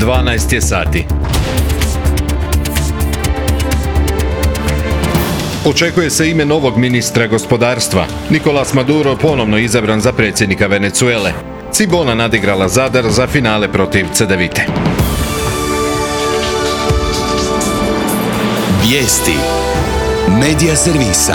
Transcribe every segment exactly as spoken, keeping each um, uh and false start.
dvanaest je sati. Očekuje se ime novog ministra gospodarstva. Nicolás Maduro ponovno izabran za predsjednika Venezuele. Cibona nadigrala Zadar za finale protiv Cedevite. Vijesti Medija servisa.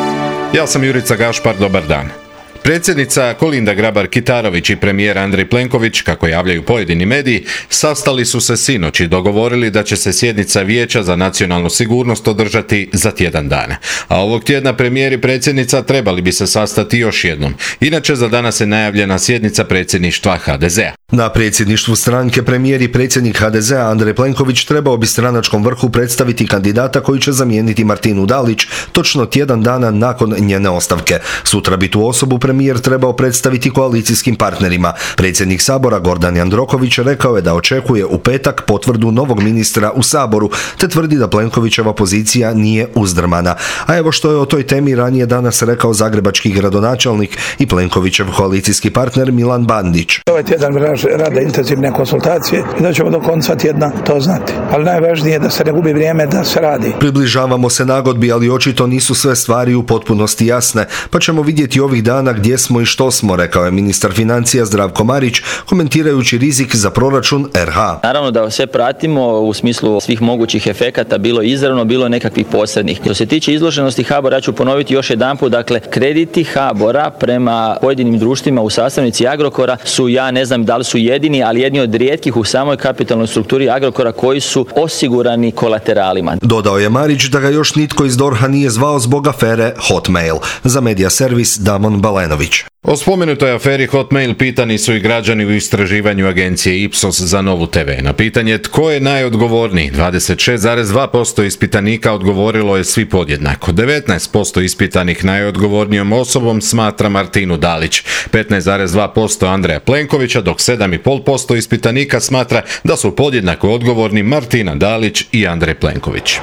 Ja sam Jurica Gašpar, dobar dan. Predsjednica Kolinda Grabar-Kitarović i premijer Andrej Plenković, kako javljaju pojedini mediji, sastali su se sinoć i dogovorili da će se sjednica Vijeća za nacionalnu sigurnost održati za tjedan dana. A ovog tjedna premijer i predsjednica trebali bi se sastati još jednom. Inače, za danas je najavljena sjednica predsjedništva ha de zea. Na predsjedništvu stranke premijer i predsjednik ha de zea Andrej Plenković trebao bi stranačkom vrhu predstaviti kandidata koji će zamijeniti Martinu Dalić točno tjedan dana nakon njene ostavke. Sutra bi tu osobu premijer trebao predstaviti koalicijskim partnerima. Predsjednik Sabora Gordan Jandroković rekao je da očekuje u petak potvrdu novog ministra u Saboru, te tvrdi da Plenkovićeva pozicija nije uzdrmana. A evo što je o toj temi ranije danas rekao zagrebački gradonačelnik i Plenkovićev koalicijski partner Milan Bandić. Ovaj tjedan rade intenzivne konsultacije i da ćemo do konca tjedna to znati. Ali najvažnije je da se ne gubi vrijeme da se radi. Približavamo se nagodbi, ali očito nisu sve stvari u potpunosti jasne, pa ćemo vidjeti ovih dana gdje smo i što smo, rekao je ministar financija Zdravko Marić, komentirajući rizik za proračun er ha. Naravno da sve pratimo u smislu svih mogućih efekata, bilo izravno, bilo nekakvih posrednih. Što se tiče izloženosti ha bo ra, ja ću ponoviti još jedanput, dakle, krediti ha bo ra prema pojedinim društvima u sastavnici Agrokora su, ja ne znam da li su jedini, ali jedni od rijetkih u samoj kapitalnoj strukturi Agrokora koji su osigurani kolateralima. Dodao je Marić da ga još nitko iz dorha nije zvao zbog afere Hotmail. Za medija servis Damon Balenović. O spomenutoj aferi Hotmail pitani su i građani u istraživanju agencije Ipsos za Novu te ve. Na pitanje tko je najodgovorniji, dvadeset šest zarez dva posto ispitanika odgovorilo je svi podjednako. devetnaest posto ispitanih najodgovornijom osobom smatra Martinu Dalić, petnaest zarez dva posto Andreja Plenkovića, dok sedam zarez pet posto ispitanika smatra da su podjednako odgovorni Martina Dalić i Andrej Plenković.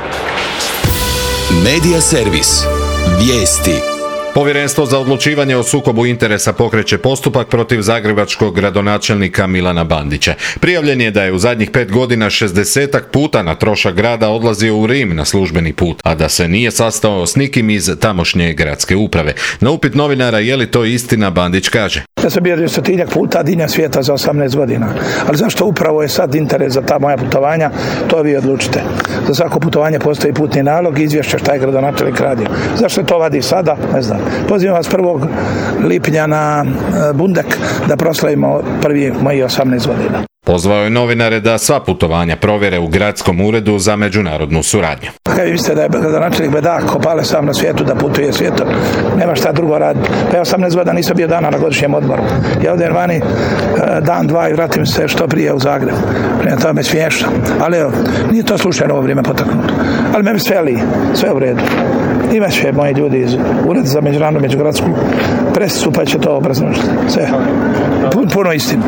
Medija servis. Vijesti. Povjerenstvo za odlučivanje o sukobu interesa pokreće postupak protiv zagrebačkog gradonačelnika Milana Bandića. Prijavljen je da je u zadnjih pet godina šezdesetak puta na trošak grada odlazio u Rim na službeni put, a da se nije sastao s nikim iz tamošnje gradske uprave. Na upit novinara je li to istina, Bandić kaže: Ja sam bio desetinjak puta diljem svijeta za osamnaest godina, ali zašto upravo je sad interes za ta moja putovanja, to vi odlučite. Za svako putovanje postoji putni nalog i izvješće šta je gradonačelnik radio. Zašto to vadi sada? Ne znam. Pozivam vas prvog lipnja na Bundek da proslavimo prvi moji osamnaest godina. Pozvao je novinare da sva putovanja provjere u gradskom uredu za međunarodnu suradnju. Kaj vi mislite da je gradonačelnik bedak, kopale sam na svijetu da putuje svijetom? Nema šta drugo raditi. Pa ja osamnaest godina nisam bio dana na godišnjem odmoru. Ja odem vani dan, dva i vratim se što prije u Zagreb. Prema tome smiješno. Ali evo, nije to slučajno ovo vrijeme potaknuto. Ali me veseli, sve u redu. Ima će moji ljudi iz Ureda za međunarodnu međugradsku presicu, pa će to obrazložiti. Sve. Puno istinu.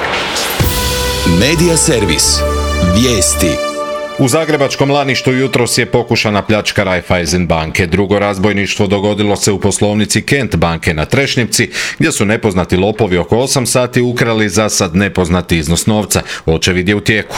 Medija servis. Vijesti. U zagrebačkom Laništu jutros je pokušana pljačka Raiffeisen banke. Drugo razbojništvo dogodilo se u poslovnici Kent banke na Trešnjevci, gdje su nepoznati lopovi oko osam sati ukrali za sad nepoznati iznos novca. Očevid je u tijeku.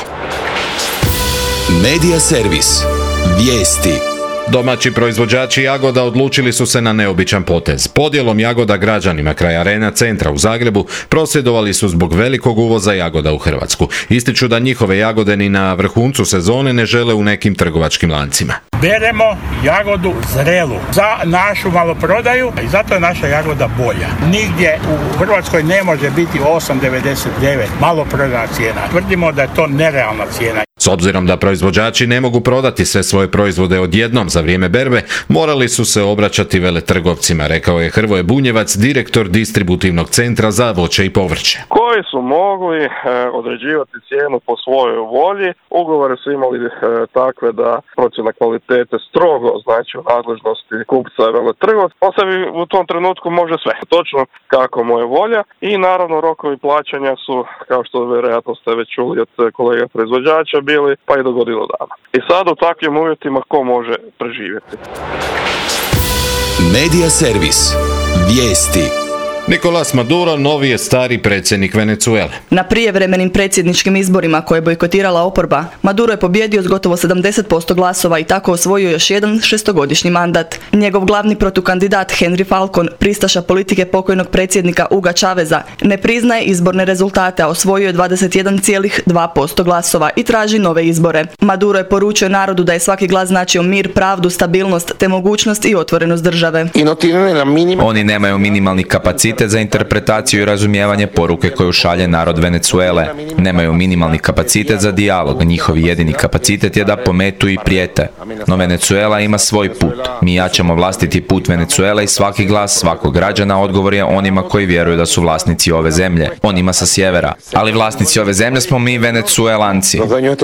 Medija servis. Vijesti. Domaći proizvođači jagoda odlučili su se na neobičan potez. Podjelom jagoda građanima kraj Arena centra u Zagrebu prosvjedovali su zbog velikog uvoza jagoda u Hrvatsku. Ističu da njihove jagode ni na vrhuncu sezone ne žele u nekim trgovačkim lancima. Beremo jagodu zrelu za našu maloprodaju i zato je naša jagoda bolja. Nigdje u Hrvatskoj ne može biti osam devedeset devet maloprodajna cijena. Tvrdimo da je to nerealna cijena. S obzirom da proizvođači ne mogu prodati sve svoje proizvode odjednom za vrijeme berbe, morali su se obraćati veletrgovcima, rekao je Hrvoje Bunjevac, direktor distributivnog centra za voće i povrće. Koji su mogli e, određivati cijenu po svojoj volji. Ugovore su imali e, takve da procjena kvalitete strogo znači u nadležnosti kupca i veletrgovca. On sebi u tom trenutku može sve, točno kako mu je volja, i naravno rokovi plaćanja su, kao što vjerojatno ste već čuli od kolega proizvođača, bili pa i do godinu dana. I sad u takvim uvjetima ko može preživjeti? Medija servis. Vijesti. Nicolás Maduro novi je stari predsjednik Venezuele. Na prijevremenim predsjedničkim izborima koje je bojkotirala oporba, Maduro je pobjedio s gotovo sedamdeset posto glasova i tako osvojio još jedan šestogodišnji mandat. Njegov glavni protukandidat Henry Falcon, pristaša politike pokojnog predsjednika Huga Chaveza, ne priznaje izborne rezultate, a osvojio je dvadeset jedan zarez dva posto glasova i traži nove izbore. Maduro je poručio narodu da je svaki glas značio mir, pravdu, stabilnost te mogućnost i otvorenost države. Oni nemaju minimalni kapacitet za interpretaciju i razumijevanje poruke koju šalje narod Venezuele. Nemaju minimalni kapacitet za dijalog. Njihovi jedini kapacitet je da pometu i prijete. No Venezuela ima svoj put. Mi jačamo vlastiti put Venezuele i svaki glas svakog građana odgovor je onima koji vjeruju da su vlasnici ove zemlje. Onima sa sjevera. Ali vlasnici ove zemlje smo mi Venezuelanci.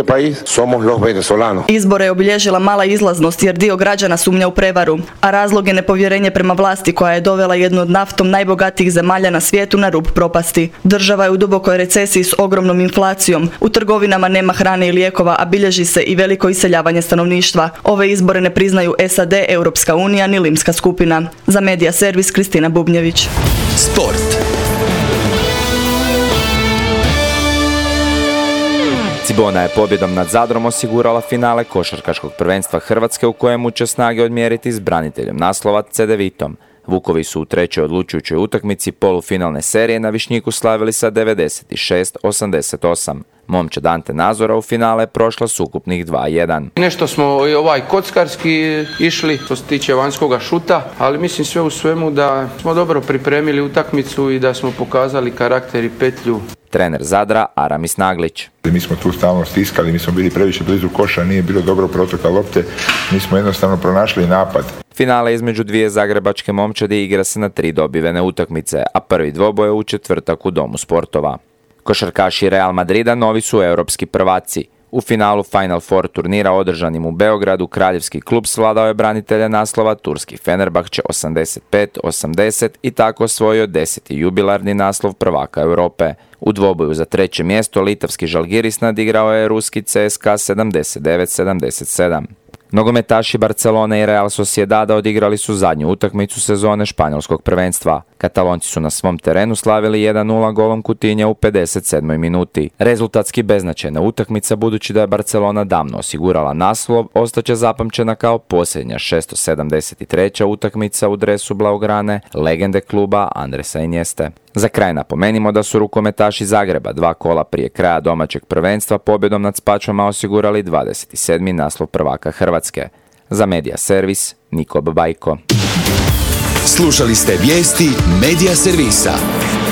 Izbore je obilježila mala izlaznost jer dio građana sumnja u prevaru, a razlog je nepovjerenje prema vlasti koja je dovela jednu od naftom najbogatijih zemalja na svijetu na rub propasti. Država je u dubokoj recesiji s ogromnom inflacijom. U trgovinama nema hrane i lijekova, a bilježi se i veliko iseljavanje stanovništva. Ove izbore ne priznaju S A D, Europska unija ni Limska skupina. Za Medija servis Kristina Bubnjević. Sport. Cibona je pobjedom nad Zadrom osigurala finale košarkaškog prvenstva Hrvatske u kojemu će snage odmjeriti s braniteljem naslova Cedevitom. Vukovi su u trećoj odlučujućoj utakmici polufinalne serije na Višnjiku slavili sa devedeset šest osamdeset osam. Momčad Ante Nazora u finale prošla s ukupnih dva jedan. Nešto smo ovaj kockarski išli što se tiče vanjskoga šuta, ali mislim sve u svemu da smo dobro pripremili utakmicu i da smo pokazali karakter i petlju. Trener Zadra Aramis Naglić. Mi smo tu stalno stiskali, mi smo bili previše blizu koša, nije bilo dobro protoka lopte, mi smo jednostavno pronašli napad. Finale između dvije zagrebačke momčadi igra se na tri dobivene utakmice, a prvi dvoboj je u četvrtak u Domu sportova. Košarkaši Real Madrida novi su europski prvaci. U finalu Final Four turnira održanim u Beogradu kraljevski klub svladao je branitelja naslova turski Fenerbahče osamdeset pet osamdeset i tako osvojio deseti jubilarni naslov prvaka Europe. U dvoboju za treće mjesto litavski Žalgiris nadigrao je ruski C S K A sedamdeset devet sedamdeset sedam. Nogometaši Barcelone i Real Sociedada odigrali su zadnju utakmicu sezone španjolskog prvenstva. Katalonci su na svom terenu slavili jedan nula golom Coutinha u pedeset sedmoj minuti. Rezultatski beznačajna utakmica, budući da je Barcelona davno osigurala naslov, ostaće zapamćena kao posljednja šesto sedamdeset treća utakmica u dresu Blaugrane, legende kluba Andresa Inieste. Za kraj napomenimo da su rukometaši Zagreba dva kola prije kraja domaćeg prvenstva pobjedom nad Spačvama osigurali dvadeset sedmi naslov prvaka Hrvatske. Za Medija servis Niko Babajko. Slušali ste vijesti Medija servisa.